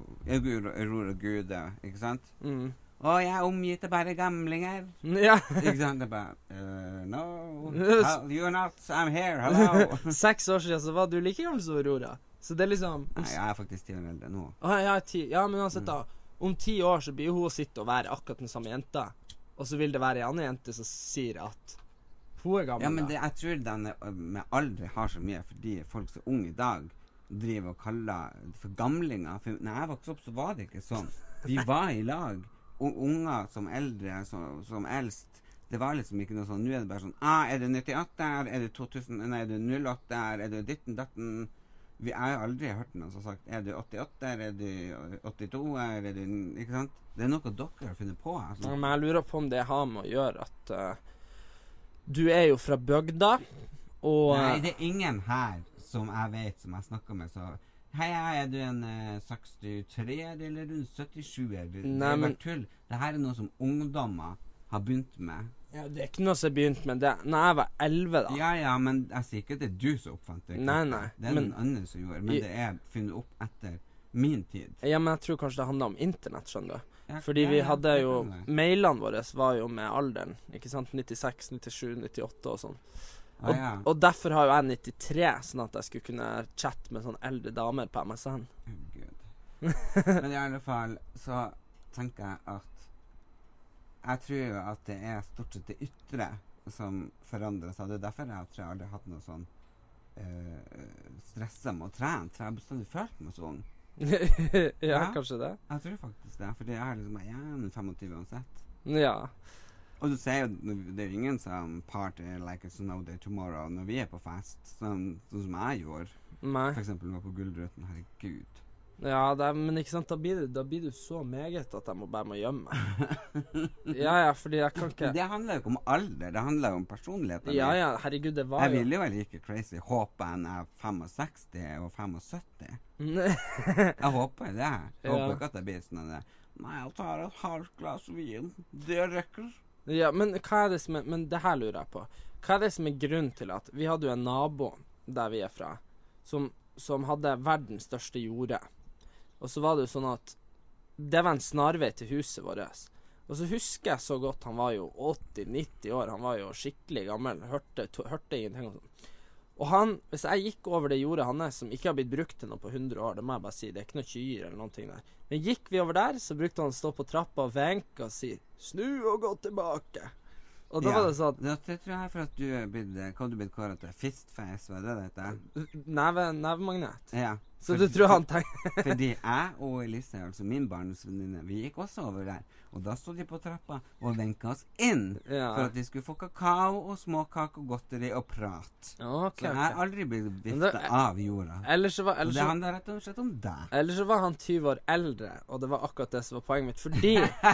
Aurora Gude, ikke sant? Jeg er omgitt av bare gamlinger. Ja. Ikke sant? Det er bare, no, you're not, I'm here, hello. 6 år siden så var du like gammel som Aurora. Så det er liksom... Nei, jeg er faktisk 10 år eldre nå. Ja, men uansett da, om 10 år så blir hun å sitte og være akkurat den samme jenta. Og så vil det være en annen jente som sier at hun er gammel. Ja, men jeg tror den med aldri har så mye, fordi folk så unge i dag driver og kaller for gamlinger. For når jeg vokste opp så var det ikke sånn. Vi var i lag. Unger som eldre, som eldst. Det var liksom ikke noe sånn. Nå er det bare sånn, er det 98 her? Er det 2000? Nei, er det 08 her? Er det 1918? Vi har jo aldri hørt noen som har sagt, er det 88 her? Er det 82 her? Er det, ikke sant? Det er noe dere har funnet på. Altså. Ja, men jeg lurer på om det har med å gjøre at du er jo fra bygda, og... Nei, det er ingen her som jeg vet, som jeg snakker med, så... Hei, er du en 63 eller en 77? Det er bare tull. Dette er noe som ungdommer har begynt med. Ja, det er ikke noe som har begynt med det. Når jeg var 11 da. Ja, men jeg sier ikke at det er du som oppfant det. Nei. Det er noen andre som gjorde, men det er funnet opp etter min tid. Ja, men jeg tror kanskje det handler om internett, skjønner du. Fordi vi hadde jo, mailene våre var jo med alderen, ikke sant? 96, 97, 98 og sånn. Og derfor har jo jeg 93, sånn at jeg skulle kunne chatte med sånne eldre damer på MSN. Gud. Men i alle fall så tenker jeg at jeg tror jo at det er stort sett det ytre som forandrer seg. Det er derfor jeg tror jeg aldri har hatt noe sånn stresset med å trene, for jeg har bestandig følt meg så ung. Ja, kanskje det. Jeg tror faktisk det, fordi jeg er liksom igjen 25 uansett. Ja. Og du ser jo, det er jo ingen som party like a snow day tomorrow når vi er på fest, sånn som jeg gjorde. Nei. For eksempel når vi var på Gullruten, herregud. Ja, men ikke sant, da blir du så meget at jeg bare må gjemme meg. Ja, fordi jeg kan ikke... Det handler jo ikke om alder, det handler jo om personligheten. Ja, herregud, det var jo... Jeg vil jo være like crazy, håper enn jeg er 65 og 75. Jeg håper det. Jeg håper ikke at jeg blir sånn at nei, jeg tar et halvt glass vin, det rekker. Ja, men hva er det som er... Men det her lurer jeg på. Hva er det som er grunnen til at... Vi hadde jo en nabo der vi er fra, som hadde verdens største jorde. Og så var det jo sånn at det var en snarvei til huset vårt. Og så husker jeg så godt, han var jo 80-90 år, han var jo skikkelig gammel, hørte ingenting og sånn. Og han, hvis jeg gikk over det jordet hans, som ikke har blitt brukt til noe på 100 år, det må jeg bare si, det er ikke noe kyr eller noen ting der. Men gikk vi over der, så brukte han å stå på trappa og venke og si, snu og gå tilbake. Og da var det sånn... Det tror jeg for at du er blitt kåret til fistface, hva er det dette? Nevemagnet. Ja. Så du tror han tenker Fordi jeg og Elise, altså min barndomsvenninne, vi gikk også over der. Og da stod de på trappa og venket oss inn for at de skulle få kakao og småkake og godteri og prat. Okay, så jeg er aldri blitt viftet av jorda. Og det handler rett og slett om deg. Eller så var han 20 år eldre, og det var akkurat det som var poenget mitt. Fordi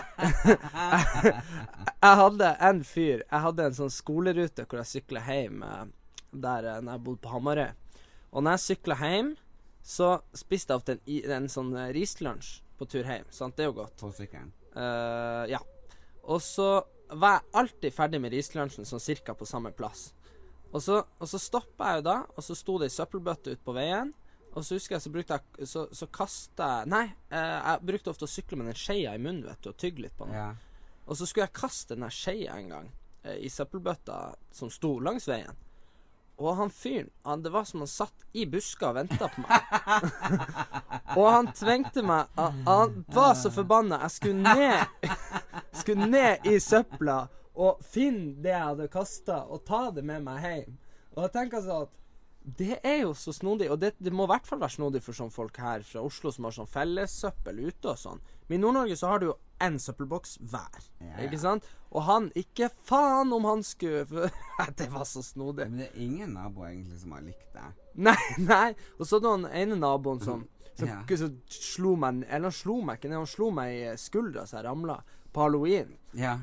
jeg hadde en fyr, jeg hadde en sånn skolerute hvor jeg syklet hjem der når jeg bodde på Hamarøy. Og når jeg syklet hjem, så spiste jeg ofte en sånn rislunsj på tur hjem. Sant? Det er jo godt. På sykkelen? Ja. Og så var jeg alltid ferdig med rislunsjen sånn cirka på samme plass. Og så stoppet jeg jo da, og så sto det i søppelbøtte ut på veien. Og så husker jeg, så brukte jeg så kastet jeg Nei, jeg brukte ofte å sykle med den skeia i munnen, vet du, og tygge litt på den. Ja. Og så skulle jeg kaste den skeia en gang i søppelbøtta som sto langs veien. Og han fyren, det var som han satt i buska og ventet på meg. Og han tvengte meg, han var så forbannet. Jeg skulle ned i søpla og finne det jeg hadde kastet, og ta det med meg hjem. Og jeg tenker sånn at det er jo så snodig, og det må i hvert fall være snodig for sånne folk her fra Oslo som har sånn fellessøppel ute og sånn. Men i Nord-Norge så har du jo en søppelboks hver, ikke sant? Og han, ikke faen om han skulle, for det var så snodig. Men det er ingen naboer egentlig som har likt det. Nei, og så den ene naboen som slo meg, eller han slo meg ikke, han slo meg i skuldra så jeg ramlet på Halloween. Ja.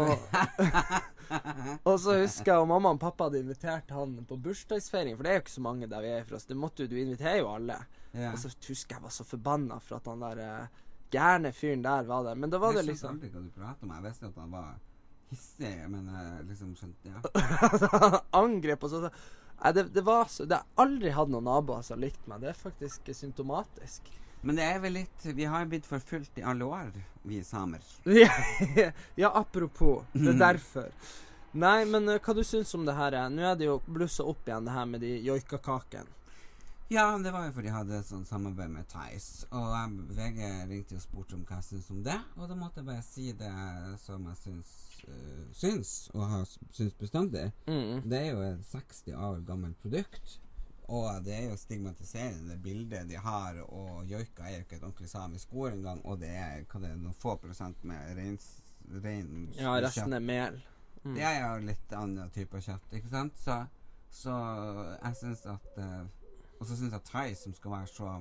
Og så husker jeg, og mamma og pappa hadde invitert han på bursdagsfeiring, for det er jo ikke så mange der vi er fra oss. Det måtte jo, du inviterer jo alle. Ja. Og så husker jeg var så forbannet for at han der gærne fyren der var der. Men da var det liksom... Jeg skjønte aldri hva du pratet om. Jeg visste at han var hissig, men jeg liksom skjønte, ja. Angrep og så... Det var så... Det har aldri hatt noen naboer som har likt meg. Det er faktisk symptomatisk. Men det er vel litt... Vi har blitt forfulgt i alle år, vi samer. Ja, apropos. Det er derfor. Nei, men hva du synes om det her? Nå er det jo blusset opp igjen det her med de joikakaken. Ja, det var jo fordi jeg hadde sånn samarbeid med Thais. Og VG ringte og spurte om hva jeg synes om det. Og da måtte jeg bare si det som jeg syns og har syns bestandig. Det er jo et 60 år gammelt produkt. Og det er jo stigmatiserende bildet de har, og joika er jo ikke et ordentlig samisk ord engang, og det er, noen få prosent med rein ja, resten er mel. Det er jo litt annen type kjøtt, ikke sant? Så jeg synes at og så synes jeg at Thai som skal være så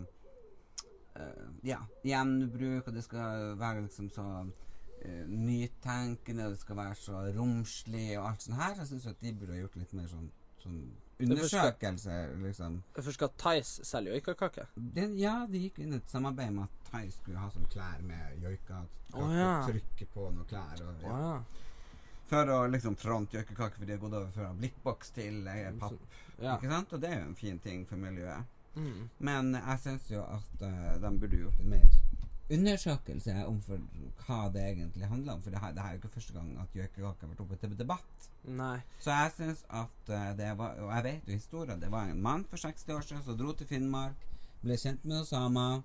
gjenbruk, og det skal være liksom så nytenkende, og det skal være så romslig og alt sånt her. Jeg synes at de burde ha gjort litt mer sånn undersøkelse, liksom. Hvorfor skal Thais selge joikakake? Ja, de gikk inn i et samarbeid med at Thais skulle ha sånn klær med joikakake, og trykke på noen klær. Og, for å liksom fronte joikakake, for de har gått over fra blikkboks til papp. Ikke sant? Og det er jo en fin ting for miljøet. Men jeg synes jo at de burde gjort en mer undersøkelse om for hva det egentlig handler om, for det her er jo ikke første gang at joikakake har vært oppe til debatt. Nei. Så jeg synes at det var, og jeg vet jo historien, det var en mann for 60 år siden som dro til Finnmark, ble kjent med Osama,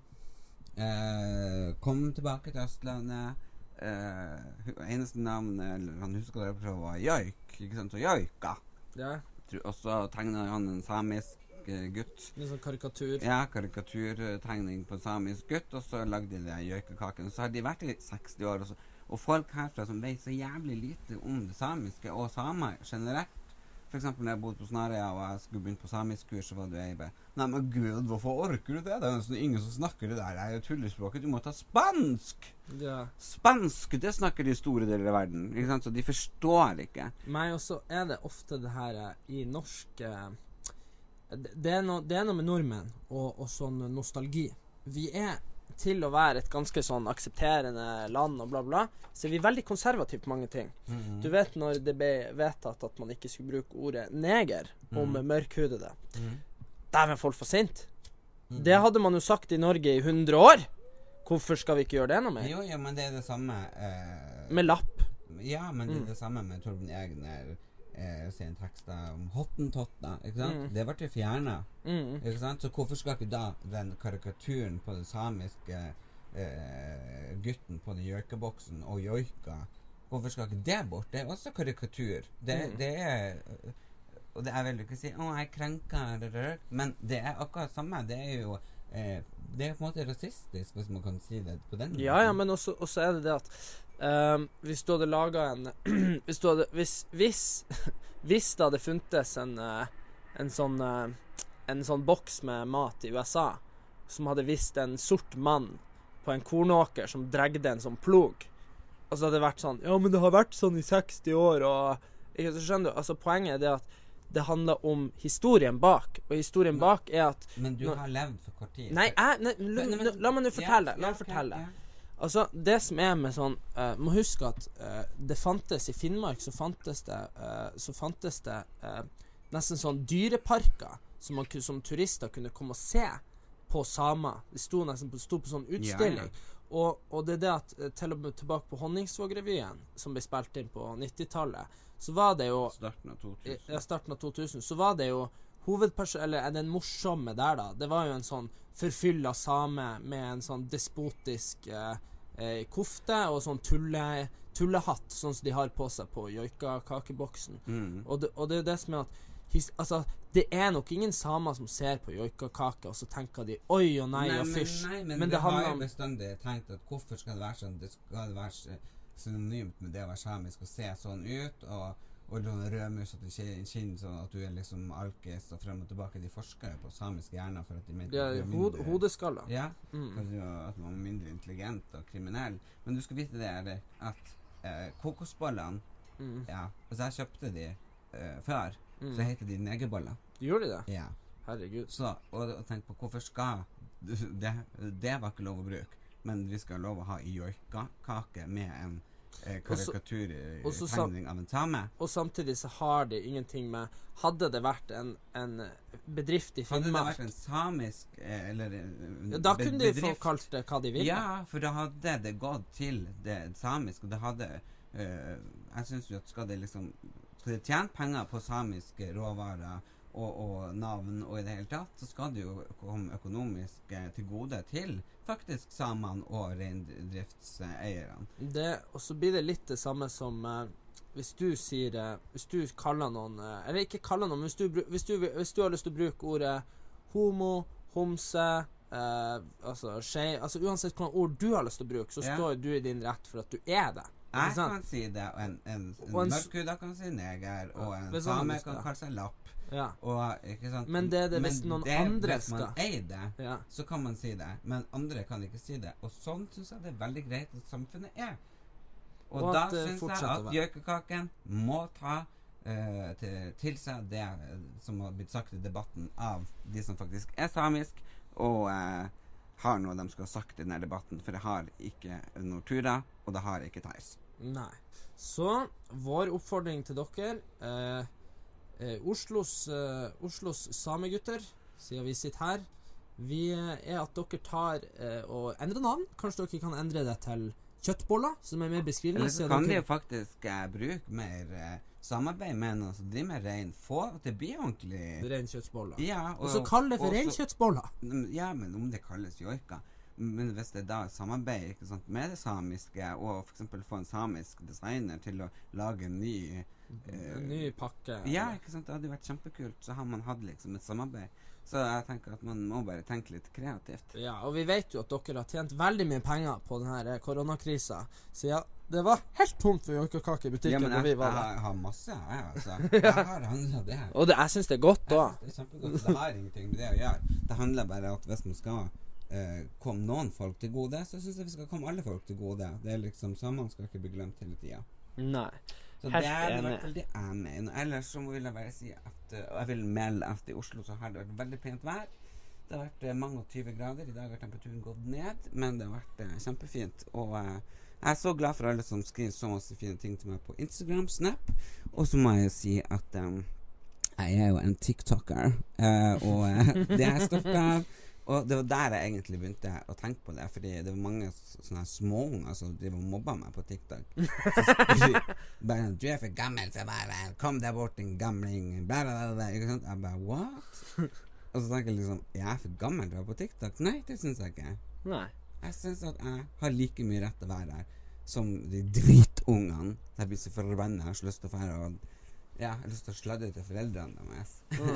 kom tilbake til Østlandet, eneste navn han husker det fra var Joik, ikke sant, og Joika. Ja. Og så tegnet han en samisk gutt. En sånn karikatur. Ja, karikaturtegning på en samisk gutt, og så lagde de joikakaken. Så har de vært i 60 år, og folk herfra som vet så jævlig lite om det samiske og samer generelt. For eksempel når jeg bodde på Snarøya og jeg skulle begynne på samisk kurs, så var det jeg bare, nei, men Gud, hvorfor orker du det? Det er jo ingen som snakker det der. Det er jo tullespråket. Du må ta spansk! Ja. Spansk, det snakker de store deler av verden. Ikke sant? Så de forstår ikke. Nei, og så er det ofte det her i norsk... Det er noe med nordmenn og sånn nostalgi. Vi er til å være et ganske sånn aksepterende land og bla bla, så er vi veldig konservative på mange ting. Du vet når det ble vedtatt at man ikke skulle bruke ordet neger om mørkhudede. Der er folk for sint. Det hadde man jo sagt i Norge i 100 år. Hvorfor skal vi ikke gjøre det noe mer? Jo, men det er det samme med lapp. Ja, men det er det samme med Torben Egner sin tekst om Hottentotta, ikke sant? Det ble jo fjernet, ikke sant? Så hvorfor skal ikke da den karikaturen på den samiske gutten på den joikaboksen og joika, hvorfor skal ikke det bort? Det er også karikatur. Det er, og det er vel ikke å si, jeg krenker, men det er akkurat samme. Det er jo det på en måte rasistisk, hvis man kan si det på den måten. Ja, men også det at hvis du hadde laget hvis det hadde funtes en sånn boks med mat i USA som hadde vist en sort mann på en kornåker som dregde en sånn plog, og så hadde det vært sånn, ja, men det har vært sånn i 60 år, og ikke, så skjønner du, altså poenget er det at det handler om historien bak, og historien bak er at... Men du har levd for kort tid. Nei, la meg nå fortelle det. Altså, det som er med sånn, må huske at det fantes i Finnmark, så fantes det nesten sånn dyreparker som turister kunne komme og se på samer. Det sto på sånn utstilling. Ja. Og det er det at til og med tilbake på Honningsvåg-revyen, som ble spilt inn på 90-tallet, så var det jo starten av 2000, så var det jo eller den morsomme der da, det var jo en sånn forfylla same med en sånn despotisk kofte og sånn tullehatt, sånn som de har på seg på joika-kakeboksen. Og det er det som er at altså, det er nok ingen samer som ser på joikakake og så tenker de oi og nei og fysj. Men det har jo bestandig tenkt at hvorfor skal det være sånn? Det skal være synonymt med det å være samisk og se sånn ut, og rødmus og kinn, sånn at du er liksom alkes og frem og tilbake. De forsker på samiske hjerner for at de mener hodeskaller. Ja, for at man er mindre intelligent og kriminell. Men du skal vite det, at kokosbollene, ja, altså jeg kjøpte de før, så heter de negerboller. Gjorde de det? Ja. Herregud. Så, og tenk på hvorfor skal det var ikke lov å bruke, men vi skal lov å ha i joikakake med en karikaturtegning av en same. Og samtidig så har de ingenting med, hadde det vært en bedrift i Finnmark, hadde det vært en samisk eller da kunne de få kalt det hva de ville. Ja, for da hadde det gått til det samiske, og det hadde jeg synes jo at skal det tjene penger på samiske råvarer og navn og i det hele tatt, så skal det jo komme økonomisk til gode til faktisk samene og reindriftseierne. Og så blir det litt det samme som hvis du kaller noen, eller ikke kaller noen, men hvis du har lyst til å bruke ordet homo, homse, altså skje, altså uansett hvilket ord du har lyst til å bruke, så står du i din rett for at du er det. Jeg kan si det, og en mørkhuda kan si neger, og en same kan kalle seg lapp. Ja. Og, ikke sant? Men det er det hvis noen andre hvis man eier det, så kan man si det, men andre kan ikke si det. Og sånn synes jeg det er veldig greit at samfunnet er. Og da synes jeg at joikakaken må ta til seg det som har blitt sagt i debatten av de som faktisk er samisk, og har noe de skal ha sagt i denne debatten, for det har ikke Nortura, og det har ikke Theis. Nei. Så vår oppfordring til dere, Oslos samegutter, siden vi sitter her, er at dere tar og endrer navn. Kanskje dere kan endre det til kjøttboller, som er mer beskrivende. Eller så kan de jo faktisk bruke mer samarbeid med noen som driver med rein får, at det blir ordentlig reinkjøttboller. Ja, og så kaller det for reinkjøttboller. Ja, men om det kalles joika. Men hvis det da samarbeid, ikke sant, med det samiske, og for eksempel få en samisk designer til å lage en ny pakke. Ja, ikke sant, det hadde jo vært kjempekult. Så har man hatt liksom et samarbeid. Så jeg tenker at man må bare tenke litt kreativt. Ja, og vi vet jo at dere har tjent veldig mye penger på denne koronakrisa. Så ja, det var helt tomt for joikakake i butikken. Ja, men jeg har masse, altså. Jeg har handlet det. Og jeg synes det er godt da. Det er kjempegodt. Det har ingenting med det å gjøre. Det handler bare om at hvis man skal komme noen folk til gode, så synes jeg vi skal komme alle folk til gode. Det er liksom, samene skal ikke bli glemt hele tiden. Nei. Så det er vært veldig enig. Ellers så vil jeg bare si at jeg vil melde at i Oslo så har det vært veldig pent vær. Det har vært mange og 20 grader. I dag har temperaturen gått ned, men det har vært kjempefint. Og jeg er så glad for alle som skriver så masse fine ting til meg på Instagram, Snap. Og så må jeg si at jeg er jo en TikToker, og det er jeg stolt av. Og det var der jeg egentlig begynte å tenke på det, fordi det var mange sånne småunger som driver og mobba meg på TikTok. Bare, du er for gammel til å være, kom der bort en gamling, bla bla bla, ikke sant? Jeg bare, what? Og så tenker jeg liksom, jeg er for gammel til å være på TikTok? Nei, det synes jeg ikke. Nei. Jeg synes at jeg har like mye rett til å være der som de dritungene. Jeg blir så forbannet, jeg har så lyst til å være og Ja, jeg har lyst til å sladde til foreldrene deres.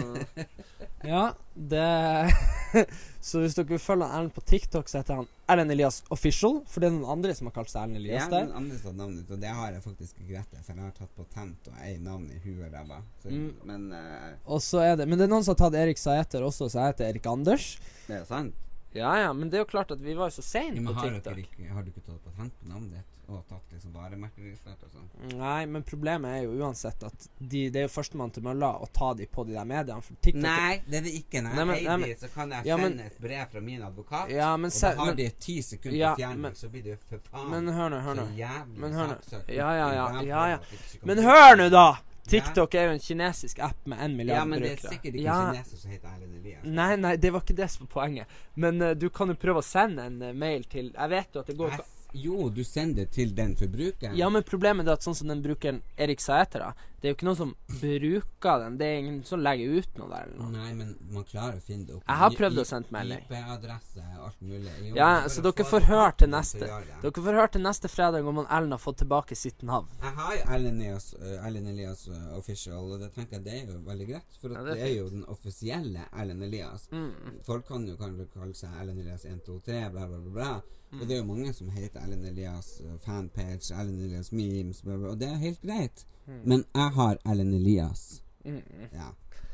Ja, det Så hvis dere følger Erlend på TikTok, så heter han Erlend Elias Official, for det er noen andre som har kalt seg Erlend Elias der. Ja, noen andre som har navnet, og det har jeg faktisk ikke rett til, for jeg har tatt patent og ei navn i huet og ræva. Men og så er det, men det er noen som har tatt Erik Saeter også, så jeg heter Erik Anders. Det er sant. Ja, men det er jo klart at vi var jo så sent på TikTok. Har du ikke tatt patent på navnet ditt? Og tatt liksom varemerkeregistrert og sånn? Nei, men problemet er jo uansett at det er jo førstemann til mølla å ta de på de der mediene, for TikTok... Nei, det er det ikke. Nei, så kan jeg sende et brev fra min advokat, og da har de 10 sekunder på fjerning, så blir det for faen. Men hør nå. Så jævlig saksøkt. Ja. Men hør nå da! TikTok er jo en kinesisk app med 1 milliard brukere. Ja, men det er sikkert ikke kineser som heter Erlend Elias. Nei, det var ikke det som var poenget. Men du kan jo prøve å sende en mail til... Jeg vet jo at det går... Jo, du sender til den forbrukeren. Ja, men problemet er at sånn som den brukeren Erik Saeter da, det er jo ikke noen som bruker den. Det er ingen som legger ut noe der eller noe. Nei, men man klarer å finne det opp. Jeg har prøvd å sende melding. IP-adresse, alt mulig. Jo, ja, så dere får høre til neste. Dere får høre til neste fredag om Erlend har fått tilbake sitt navn. Jeg har jo Erlend Elias Official, og det tenker jeg det er jo veldig greit, for at det er jo den offisielle Erlend Elias. Folk kan jo kanskje kalle seg Erlend Elias 1, 2, 3, bla bla bla bla. Og det er jo mange som heter Erlend Elias fanpage, Erlend Elias memes, bla bla, og det er helt greit. Men jeg har Erlend Elias. Ja.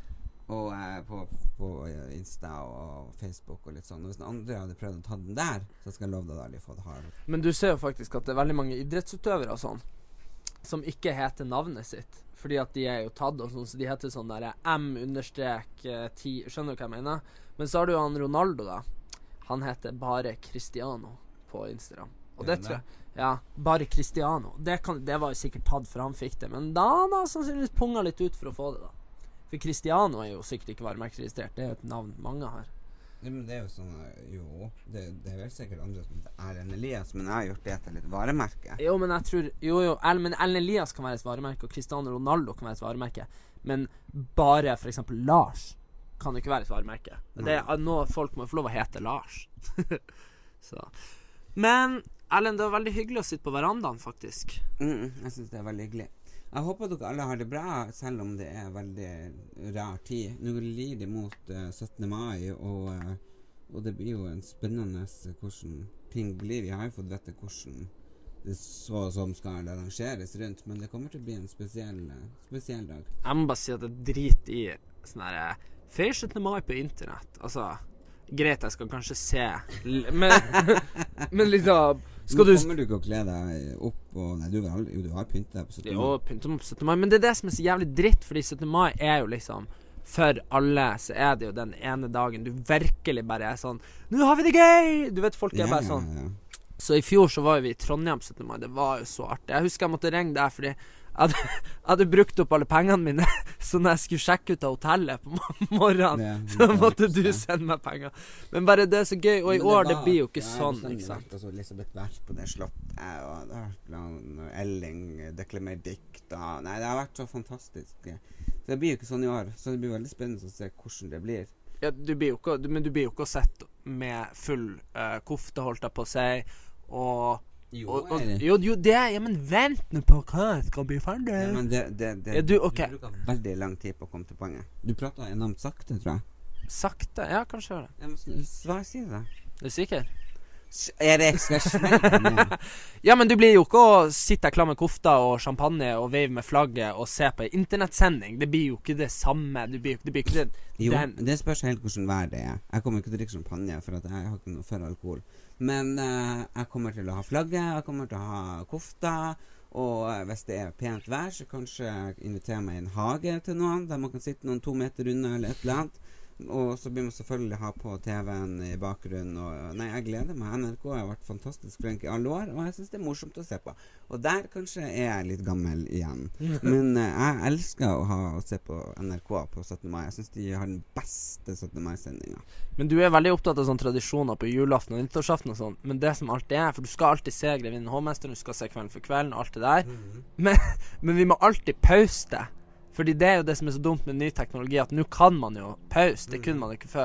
Og på Insta og Facebook og litt sånn. Og hvis noen andre hadde prøvd å ta den der, så skal jeg love deg da aldri få det her. Men du ser jo faktisk at det er veldig mange idrettsutøvere og sånn som ikke heter navnet sitt, fordi at de er jo tatt og sånn, så de heter sånn der M_10, skjønner du hva jeg mener? Men så har du jo han Ronaldo da. Han heter bare Cristiano på Instagram. Og det tror jeg, ja, bare Cristiano. Det var jo sikkert tatt for han fikk det, men da han har sannsynligvis punga litt ut for å få det da. For Cristiano er jo sikkert ikke varemerkeregistrert. Det er jo et navn mange har. Men det er jo sånn, jo, det er vel sikkert andre som heter Erlend Elias, men jeg har gjort det til litt varemerke. Jo, men jeg tror, men Erlend Elias kan være et varemerke, og Cristiano Ronaldo kan være et varemerke, men bare for eksempel Lars kan jo ikke være et varemerke. Det er nå folk må få lov å hete Lars. Så. Men Erlend, det var veldig hyggelig å sitte på verandaen faktisk. Jeg synes det er veldig hyggelig. Jeg håper dere alle har det bra, selv om det er veldig rar tid. Nå lir det mot 17. mai, og det blir jo en spennende hvordan ting blir. Vi har jo fått vite hvordan det så som skal arrangeres rundt, men det kommer til å bli en spesiell dag. Jeg må bare si at det driter i sånn her feir 17. mai på internett. Altså, greit, jeg skal kanskje se men liksom kommer du ikke å kle deg opp og, nei, du har pyntet deg på 17. mai. Jo, pyntet meg på 17. mai, men det er det som er så jævlig dritt, fordi 17. mai er jo liksom for alle, så er det jo den ene dagen du virkelig bare er sånn, nå har vi det gøy! Du vet, folk er bare sånn. Så i fjor så var vi i Trondheim 17. mai, det var jo så artig. Jeg husker jeg måtte ringe der fordi jeg hadde brukt opp alle pengene mine, så når jeg skulle sjekke ut av hotellet på morgenen, så måtte du sende meg penger. Men bare det er så gøy, og i år det blir jo ikke sånn, ikke sant? Og så Elisabeth Werth på det slottet, og det har vært Elling deklamert dikt, nei, det har vært så fantastisk. Så det blir jo ikke sånn i år, så det blir veldig spennende å se hvordan det blir. Ja, men du blir jo ikke sett med full kofte, holdt jeg på å si, og Jo, det ja, men vent nå på hva skal bli ferdig. Ja, men du bruker veldig lang tid på å komme til poenget. Du prater enormt sakte, tror jeg. Sakte? Ja, kanskje gjør det. Hva sier du da? Du er sikker? Erik, skal jeg smelte ned? Ja, men du blir jo ikke å sitte klar med kofta og champagne og veive med flagget og se på internettsending. Det blir jo ikke det samme. Det blir ikke det. Jo, det spørs helt hvordan vær det er. Jeg kommer ikke til å drikke champagne, for at jeg har ikke noe for alkohol. Men jeg kommer til å ha flagget, jeg kommer til å ha kofta, og hvis det er pent vær, så kanskje invitere meg i en hage til noen, der man kan sitte noen 2 meter unna eller et eller annet. Og så blir man selvfølgelig ha på TV-en i bakgrunnen, og nei, jeg gleder meg. NRK har vært fantastisk flink i alle år, og jeg synes det er morsomt å se på. Og der kanskje er jeg litt gammel igjen. Men jeg elsker å se på NRK på 17. mai. Jeg synes de har den beste 17. mai-sendingen. Men du er veldig opptatt av sånne tradisjoner på julaften og nyttårsaften og sånn, men det som alltid er, for du skal alltid se Grevinnen Hovmesteren, du skal se Kvelden for kvelden og alt det der, men vi må alltid pause det. Fordi det er jo det som er så dumt med ny teknologi, at nå kan man jo pause, det kunne man ikke før.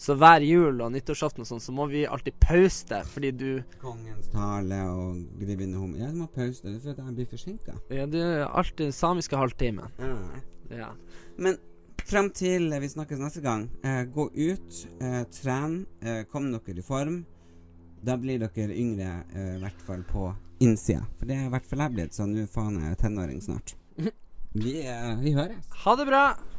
Så hver jul og nyttårsaften og sånn, så må vi alltid pause det, fordi du... Kongens tale og grevinne Hom. Jeg må pause det, for at jeg blir forsinket. Ja, det er alltid samiske halvtimen. Ja. Men frem til vi snakkes neste gang, gå ut, tren, kom dere i form. Da blir dere yngre, i hvert fall på innsida. For det er i hvert fall jeg blitt, så nå faen jeg tenåring snart. Vi høres. Ha det bra!